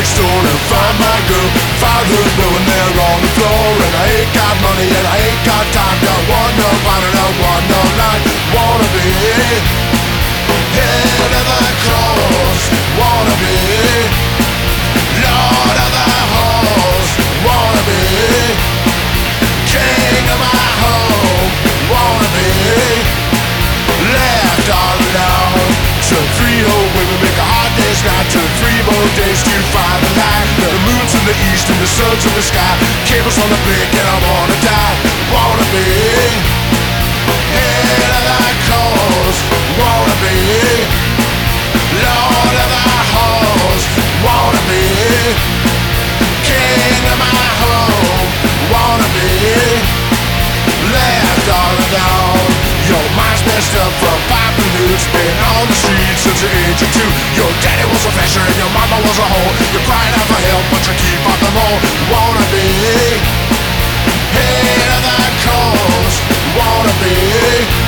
next door and find my girl. Find her blowing there on the floor. And I ain't got money and I ain't got time. Don't want no pound and don't want no line. Wanna be head of the cross. Wanna be Lord of the halls. Wanna be king of my home. Wanna be left all alone. Took 3 whole women, make a hard day's night. Took 3 more days to find the light. The moon's in the east and the sun's in the sky. Cables on the blink and I wanna die. Wanna be head of the cause. Wanna be Lord of the halls. Wanna be king of my home. Wanna be left all alone. Your mind's messed up from popping hoops. Been on the street since the age of 2. Your daddy was a flasher and your mama was a hoe. You're crying out for help but you keep on the roll. Wanna be head of the cause. Wanna be